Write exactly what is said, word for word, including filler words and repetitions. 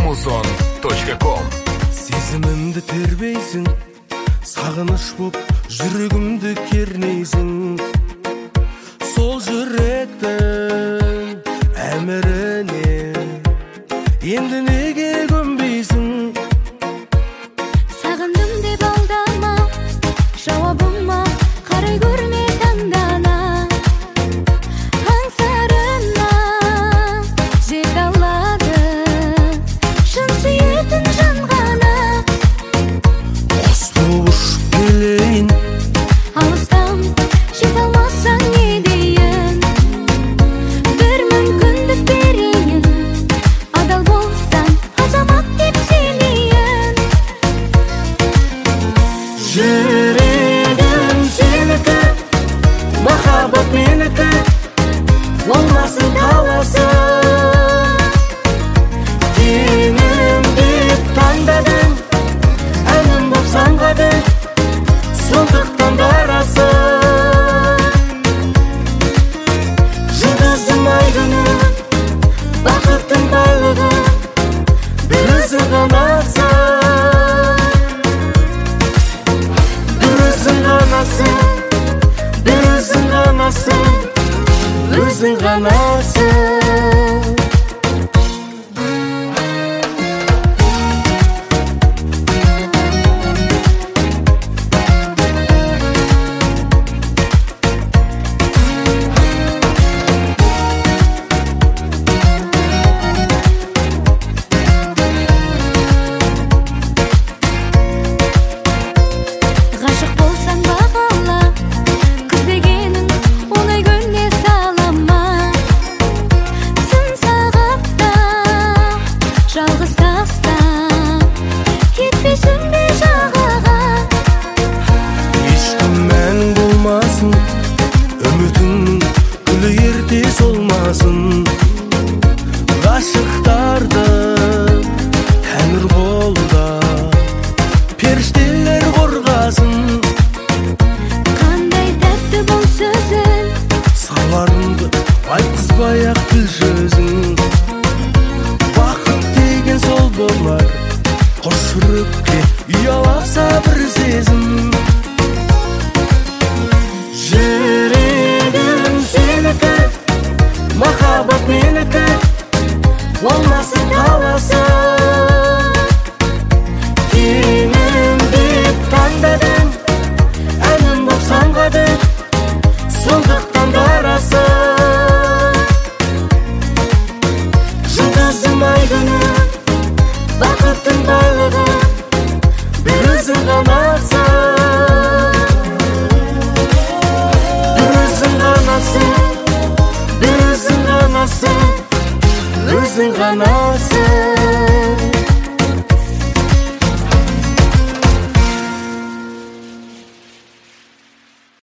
музон точка ком. Сезімімді тербейсің, сағыныш боп жүрегімді кернейсің. Сол жүректің әміріне енді неге көнбейсің? Сағындым деп алдама, жауабыма қарай көрме таңдана. Аңсарына жете алады шын сүйетін жан ғана. Құс болып ұшып келейін, Алыстан жете алмасаң не дейін? Бір мүмкіндік берейін, адал болсаң азамат деп сенейін. жүрегім сенікі, махаббат менікі, болмасын қаласың. Теңім деп таңдадың, әнім боп самғадың, сондықтан барасың. Жұлдызым айдыным, бақыттың байлығы, бір өзің ғанасың. Bir özün kanasın, bir özün kanasın, özün kanasın. Ғашық болсаң бағала, қыз дегенің оңай гөрне салама. Сын сағатта, жалғыз таста, кетпесін бе жағаға. Ешкім мән болмасын, үмітіңнің гүлі ерте солмасын. Ғашықтарды тәңір қолда, періштелер қорғасын. Қандай тәтті бұл сөзің, Сырларымды айтқызбай-ақ тіл жүзің. Бақыт деген сол болар, қос жүрекке ұяласа бір сезім. Жүрегім сенікі, махаббат менікі, болмасын қаласың. Теңім деп таңдадың, әнім боп самғадың, сондықтан барасың. Жұлдызым айдыным, бақыттың байлығы, бір өзің ғанасың. Bir özün kanasın, bir özün kanasın, özün kanasın.